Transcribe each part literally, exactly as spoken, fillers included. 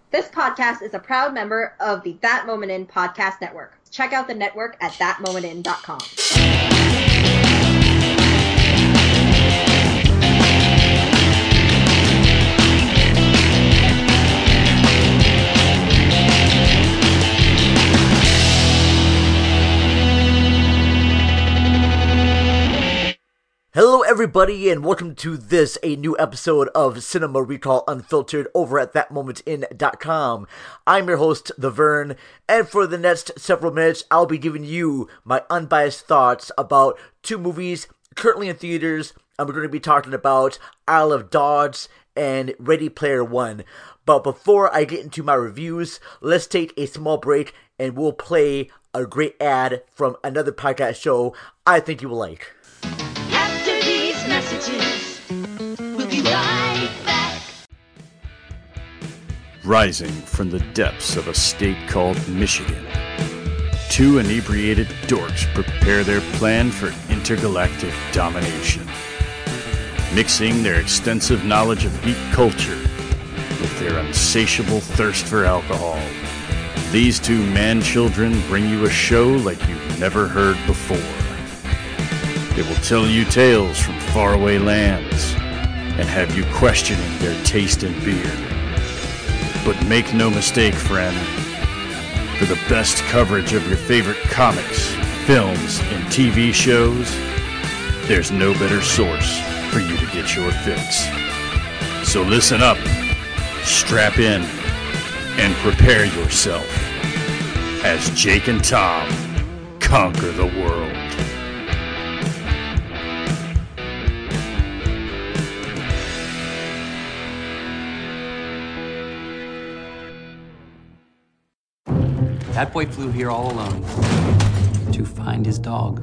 This podcast is a proud member of the That Moment In podcast network. Check out the network at that moment in dot com. Hello everybody and welcome to this, a new episode of Cinema Recall Unfiltered over at that moment in dot com. I'm your host, The Vern, and for the next several minutes, I'll be giving you my unbiased thoughts about two movies currently in theaters, and we're going to be talking about Isle of Dogs and Ready Player One. But before I get into my reviews, let's take a small break and we'll play a great ad from another podcast show I think you will like. Messages. We'll be right back. Rising from the depths of a state called Michigan, two inebriated dorks prepare their plan for intergalactic domination. Mixing their extensive knowledge of geek culture with their insatiable thirst for alcohol, these two man-children bring you a show like you've never heard before. They will tell you tales from faraway lands and have you questioning their taste in beer. But make no mistake, friend, for the best coverage of your favorite comics, films, and T V shows, there's no better source for you to get your fix. So listen up, strap in, and prepare yourself as Jake and Tom conquer the world. That boy flew here all alone to find his dog.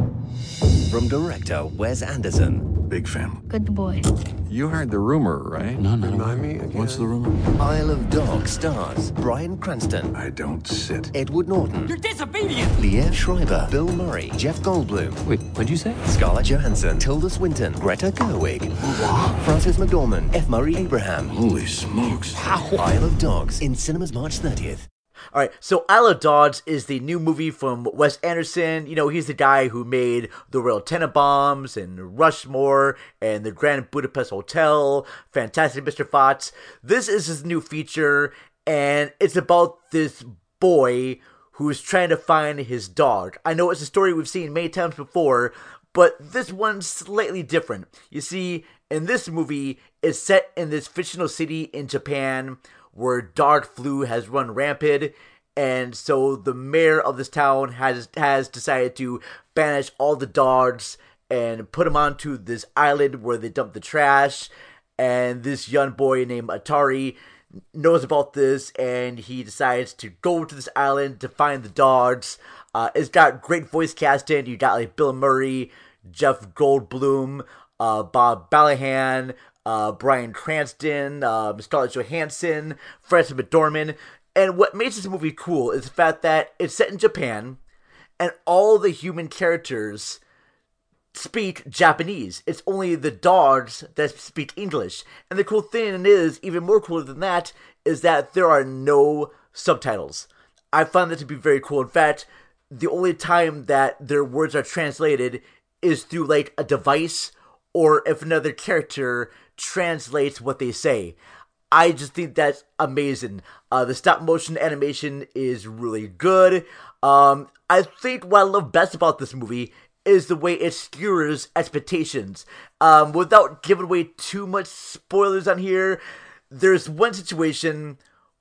From director Wes Anderson. Big fan. Good boy. You heard the rumor, right? No, no. Remind me again. What's the rumor? Isle of Dogs stars Bryan Cranston. I don't sit. Edward Norton. You're disobedient! Liev Schreiber. Bill Murray. Jeff Goldblum. Wait, what'd you say? Scarlett Johansson. Tilda Swinton. Greta Gerwig. Frances McDormand. F. Murray Abraham. Holy smokes. Wow. Isle of Dogs in cinemas March thirtieth. Alright, so Isle of Dogs is the new movie from Wes Anderson. You know, he's the guy who made The Royal Tenenbaums and Rushmore and The Grand Budapest Hotel, Fantastic Mister Fox. This is his new feature, and it's about this boy who's trying to find his dog. I know it's a story we've seen many times before, but this one's slightly different. You see, in this movie, it's set in this fictional city in Japan where dog flu has run rampant, and so the mayor of this town has has decided to banish all the dogs and put them onto this island where they dump the trash. And this young boy named Atari knows about this, and he decides to go to this island to find the dogs. Uh, it's got great voice casting. You got like Bill Murray, Jeff Goldblum, uh, Bob Balahan, Uh, Bryan Cranston, uh, Scarlett Johansson, Frances McDormand. And what makes this movie cool is the fact that it's set in Japan, and all the human characters speak Japanese. It's only the dogs that speak English. And the cool thing is, even more cooler than that, is that there are no subtitles. I found that to be very cool. In fact, the only time that their words are translated is through like a device, or if another character translates what they say. I just think that's amazing. Uh, the stop motion animation is really good. Um, I think what I love best about this movie is the way it skewers expectations. Um, without giving away too much spoilers on here, there's one situation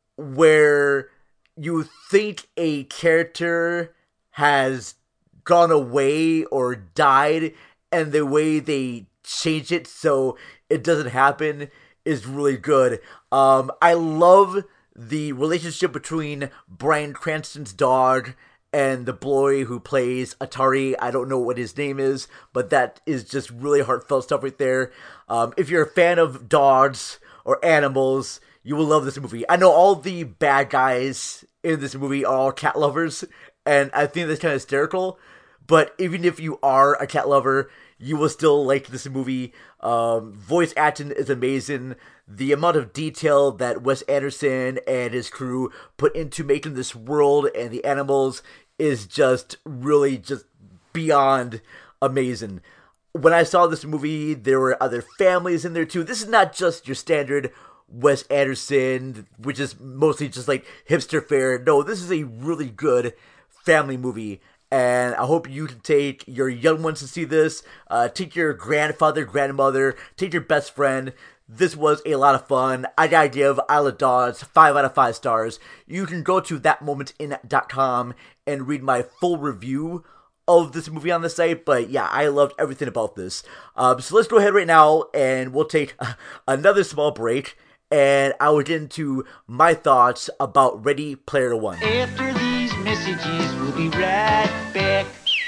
where you think a character has gone away or died, and the way they change it so it doesn't happen is really good. Um, I love the relationship between Bryan Cranston's dog and the boy who plays Atari. I don't know what his name is, but that is just really heartfelt stuff right there. Um, if you're a fan of dogs or animals, you will love this movie. I know all the bad guys in this movie are all cat lovers, and I think that's kind of hysterical. but even if you are a cat lover, you will still like this movie. Um, voice acting is amazing. The amount of detail that Wes Anderson and his crew put into making this world and the animals is just really just beyond amazing. When I saw this movie, there were other families in there too. This is not just your standard Wes Anderson, which is mostly just like hipster fare. No, this is a really good family movie, and I hope you can take your young ones to see this. Uh, take your grandfather, grandmother, take your best friend. This was a lot of fun. I gotta give Isle of Dogs five out of five stars. You can go to that moment in dot com and read my full review of this movie on the site, but yeah, I loved everything about this. Um, so let's go ahead right now, and we'll take another small break, and I will get into my thoughts about Ready Player One. After these messages, we'll be right back.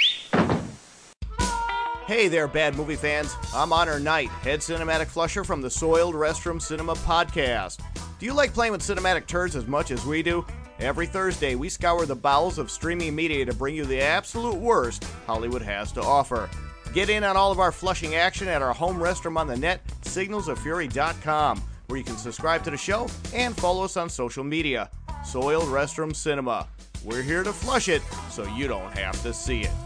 Hey there, bad movie fans. I'm Honor Knight, head cinematic flusher from the Soiled Restroom Cinema podcast. Do you like playing with cinematic turds as much as we do? Every Thursday, we scour the bowels of streaming media to bring you the absolute worst Hollywood has to offer. Get in on all of our flushing action at our home restroom on the net, signals of fury dot com, where you can subscribe to the show and follow us on social media. Soiled Restroom Cinema. We're here to flush it so you don't have to see it.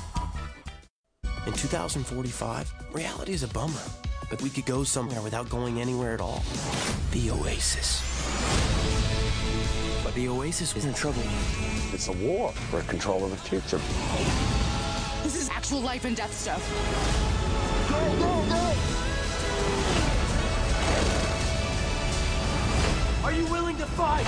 In two thousand forty-five, reality is a bummer, but we could go somewhere without going anywhere at all. The Oasis. But the Oasis is in trouble. It's a war for control of the future. This is actual life and death stuff. Go, go, go! Are you willing to fight?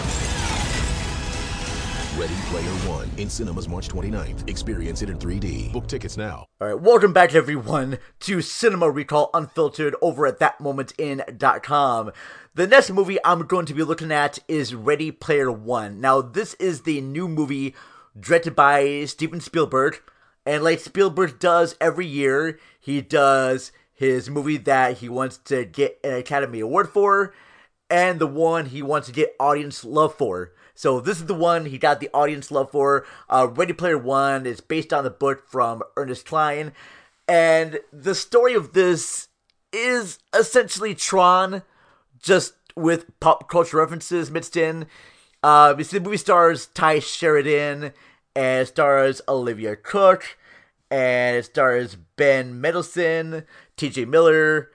Ready Player One in cinemas March twenty-ninth. Experience it in three D. Book tickets now. All right, welcome back everyone to Cinema Recall Unfiltered over at that moment in dot com. The next movie I'm going to be looking at is Ready Player One. Now, this is the new movie directed by Steven Spielberg, and like Spielberg does every year, he does his movie that he wants to get an Academy Award for, and the one he wants to get audience love for. So this is the one he got the audience love for. Uh, Ready Player One is based on the book from Ernest Cline. And the story of this is essentially Tron, just with pop culture references mixed in. Uh, the movie stars Ty Sheridan, and it stars Olivia Cook, and it stars Ben Mendelsohn, T J Miller.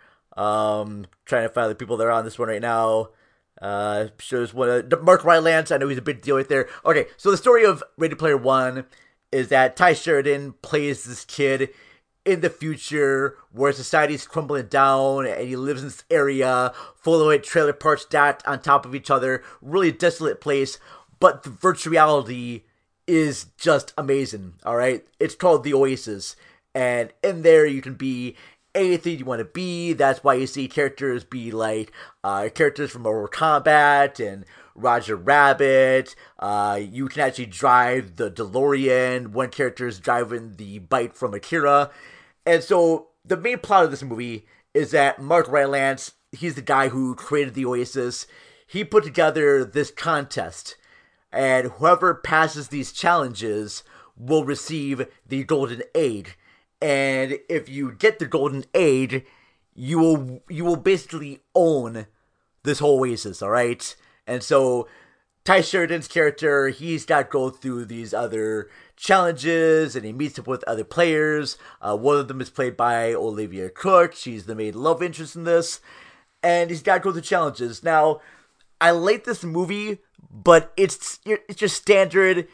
Um, trying to find the people that are on this one right now. Uh, shows one of Mark Rylance. I know he's a big deal right there. Okay, so the story of Ready Player One is that Ty Sheridan plays this kid in the future where society's crumbling down, and he lives in this area full of like trailer parks stacked on top of each other, really desolate place. But the virtual reality is just amazing. All right, it's called the Oasis, and in there you can be anything you want to be. That's why you see characters be like uh, characters from Mortal Kombat and Roger Rabbit. Uh, you can actually drive the DeLorean. One character is driving the bike from Akira. And so the main plot of this movie is that Mark Rylance, he's the guy who created the Oasis. He put together this contest, and whoever passes these challenges will receive the Golden Egg. And if you get the Golden Egg, you will you will basically own this whole Oasis, all right? And so Ty Sheridan's character, he's got to go through these other challenges, and he meets up with other players. Uh, one of them is played by Olivia Cook. She's the main love interest in this. And he's got to go through challenges. Now, I like this movie, but it's it's your standard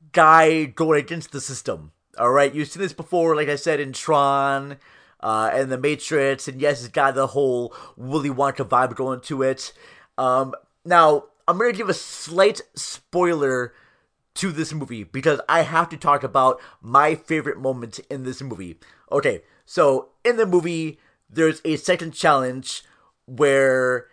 guy going against the system. All right, you've seen this before, like I said, in Tron uh, and The Matrix, and yes, it's got the whole Willy Wonka vibe going to it. Um, now, I'm going to give a slight spoiler to this movie, because I have to talk about my favorite moment in this movie. Okay, so in the movie, there's a second challenge where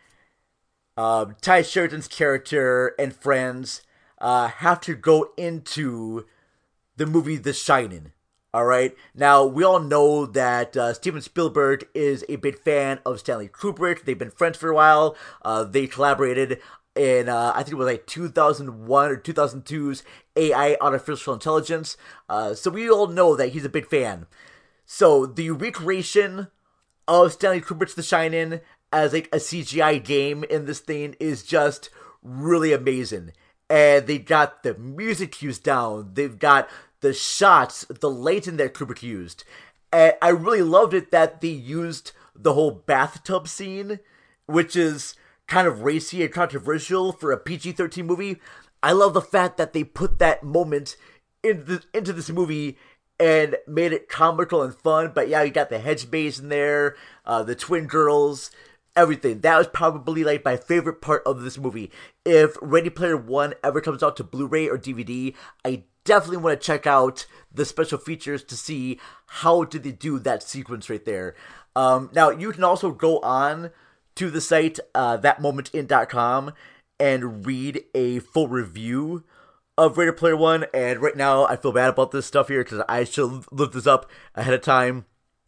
um, Ty Sheridan's character and friends uh, have to go into the movie The Shining. All right. Now, we all know that uh, Steven Spielberg is a big fan of Stanley Kubrick. They've been friends for a while. Uh, they collaborated in, uh, I think it was like two thousand one or two thousand two's A I, Artificial Intelligence. Uh, so we all know that he's a big fan. So the recreation of Stanley Kubrick's The Shining as like a C G I game in this thing is just really amazing. And they got the music cues down. They've got the shots, the lighting that Kubrick used. And I really loved it that they used the whole bathtub scene, which is kind of racy and controversial for a P G thirteen movie. I love the fact that they put that moment into, the, into this movie and made it comical and fun. But yeah, you got the Hedgebays in there, uh, the twin girls, everything. That was probably like my favorite part of this movie. If Ready Player One ever comes out to Blu-ray or D V D, I definitely want to check out the special features to see how did they do that sequence right there. Um, now, you can also go on to the site, uh, that moment in dot com, and read a full review of Ready Player One. And right now, I feel bad about this stuff here because I should look this up ahead of time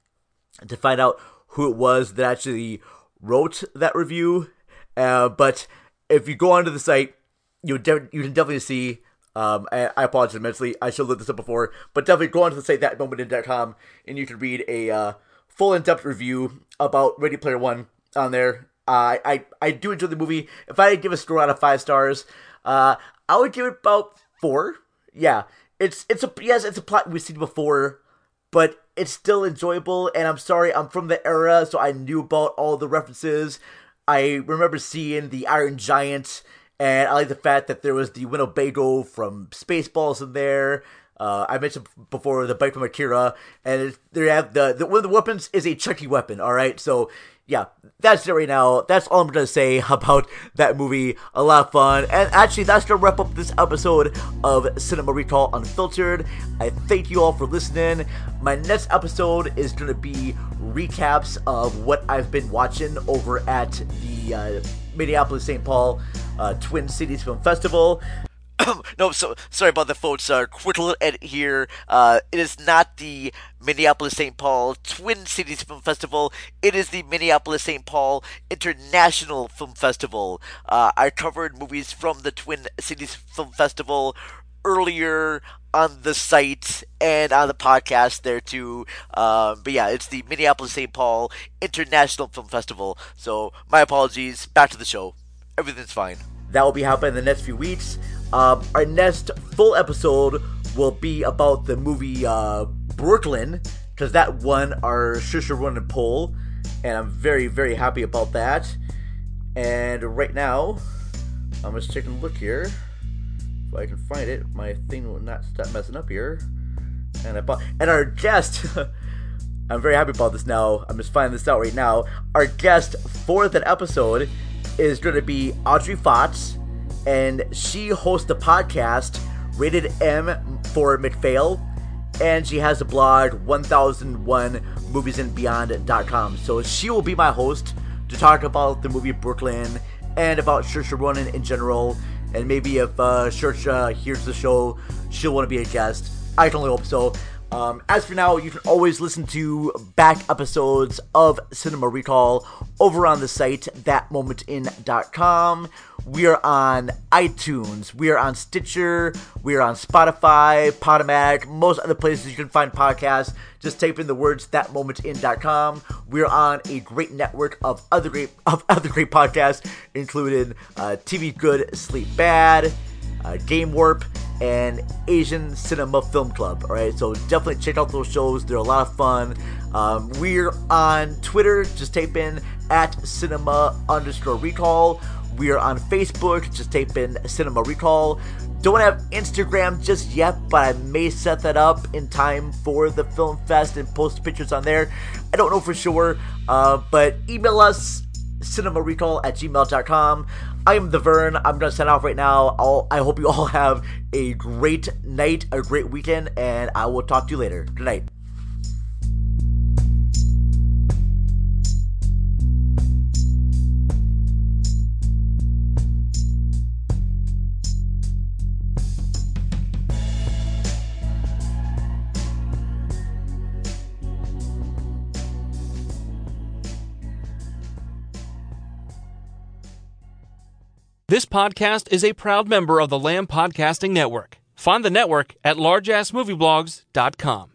to find out who it was that actually wrote that review. Uh, but if you go onto the site, you de- you can definitely see. Um, I, I apologize immensely. I should have looked this up before, but definitely go onto the site that moment in dot com, and you can read a uh, full in-depth review about Ready Player One on there. Uh, I I do enjoy the movie. If I had to give a score out of five stars, uh, I would give it about four. Yeah, it's it's a yes, it's a plot we've seen before, but it's still enjoyable. And I'm sorry, I'm from the era, so I knew about all the references. I remember seeing the Iron Giant, and I like the fact that there was the Winnebago from Spaceballs in there. Uh, I mentioned before the bike from Akira, and they have the, the one of the weapons is a Chucky weapon. All right, so yeah, that's it right now. That's all I'm gonna say about that movie. A lot of fun, and actually, that's gonna wrap up this episode of Cinema Recall Unfiltered. I thank you all for listening. My next episode is gonna be recaps of what I've been watching over at the uh, Minneapolis Saint Paul uh, Twin Cities Film Festival. No, so sorry about the folks. Uh, quick little edit here. Uh, it is not the Minneapolis Saint Paul Twin Cities Film Festival. It is the Minneapolis Saint Paul International Film Festival. Uh, I covered movies from the Twin Cities Film Festival earlier on the site and on the podcast there too. Um, but yeah, it's the Minneapolis Saint Paul International Film Festival. So my apologies. Back to the show. Everything's fine. That will be happening in the next few weeks. Um, our next full episode will be about the movie uh, Brooklyn, because that won our Saoirse Ronan poll, and I'm very, very happy about that. And right now, I'm just taking a look here. If I can find it, my thing will not stop messing up here. And I bought, and our guest, I'm very happy about this now. I'm just finding this out right now. Our guest for that episode is going to be Audrey Fox, and she hosts a podcast, Rated M for McPhail, and she has a blog, one thousand one movies and beyond dot com. So she will be my host to talk about the movie Brooklyn and about Saoirse Ronan in general, and maybe if uh, Saoirse hears the show, she'll want to be a guest. I can only hope so. Um, as for now, you can always listen to back episodes of Cinema Recall over on the site that moment in dot com. We are on iTunes, we are on Stitcher, we are on Spotify, Podomatic, most other places you can find podcasts. Just type in the words that moment in dot com. We are on a great network of other great of other great podcasts, including uh, T V Good, Sleep Bad, uh, Game Warp, and Asian Cinema Film Club. All right, so definitely check out those shows. They're a lot of fun. Um, we're on Twitter. Just type in at cinema underscore recall. We are on Facebook. Just type in Cinema Recall. Don't have Instagram just yet, but I may set that up in time for the Film Fest and post pictures on there. I don't know for sure, uh, but email us, cinemarecall at gmail dot com. I am the Vern. I'm going to sign off right now. I'll, I hope you all have a great night, a great weekend, and I will talk to you later. Good night. This podcast is a proud member of the Lamb Podcasting Network. Find the network at large ass movie blogs dot com.